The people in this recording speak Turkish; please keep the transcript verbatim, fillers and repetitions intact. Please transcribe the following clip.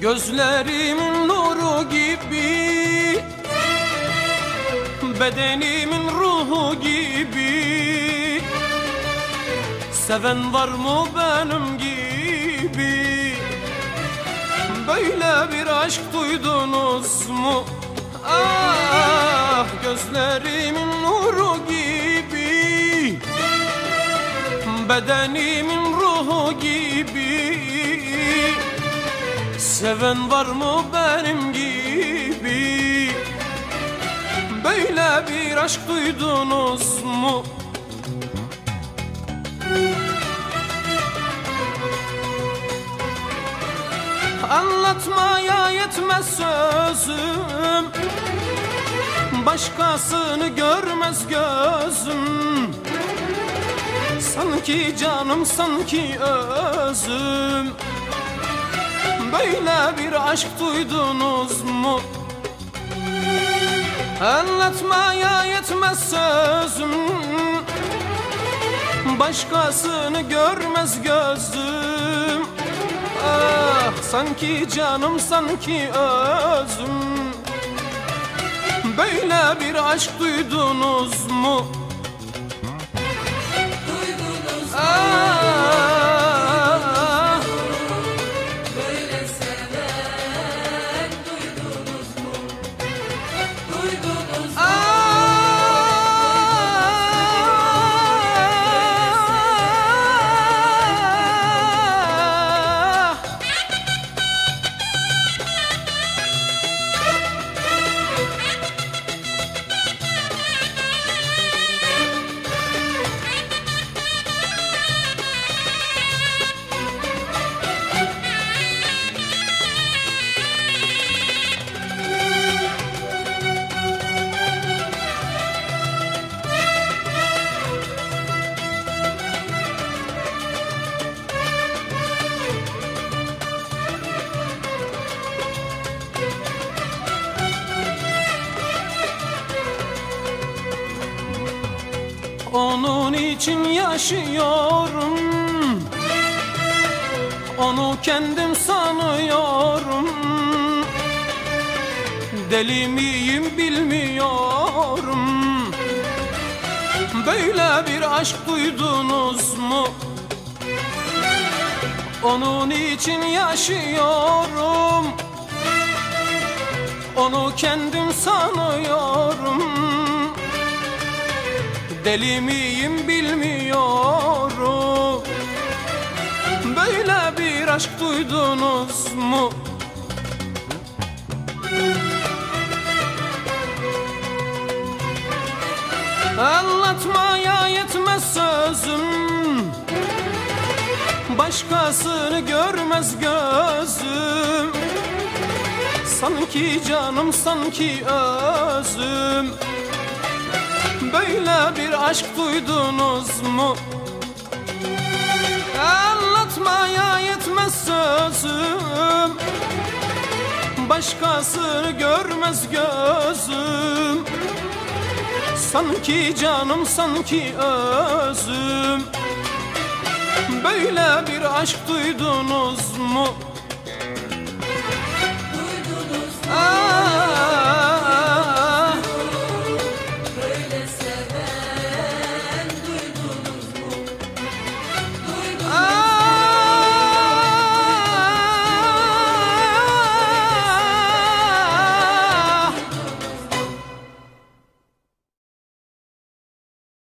Gözlerimin nuru gibi, bedenimin ruhu gibi. Seven var mı benim gibi? Böyle bir aşk duydunuz mu? Ah, gözlerimin nuru gibi, bedenimin ruhu gibi. Seven var mı benim gibi? Böyle bir aşk duydunuz mu? Anlatmaya yetmez sözüm, başkasını görmez gözüm. Sanki canım, sanki özüm. Böyle bir aşk duydunuz mu? Anlatmaya yetmez sözüm, başkasını görmez gözüm. Ah, sanki canım, sanki özüm. Böyle bir aşk duydunuz mu? Duydunuz mu? Ah, Böyle seven duydunuz mu? Duydunuz mu? ah. Onun için yaşıyorum, onu kendim sanıyorum. Deli miyim bilmiyorum. Böyle bir aşk duydunuz mu? Onun için yaşıyorum, onu kendim sanıyorum. Deli miyim bilmiyorum. Böyle bir aşk duydunuz mu? Anlatmaya yetmez sözüm, başkasını görmez gözüm. Sanki canım, sanki özüm. Böyle bir aşk duydunuz mu? Anlatmaya yetmez sözüm, başkasını görmez gözüm. Sanki canım, sanki özüm. Böyle bir aşk duydunuz mu? Duydunuz mu? Ah.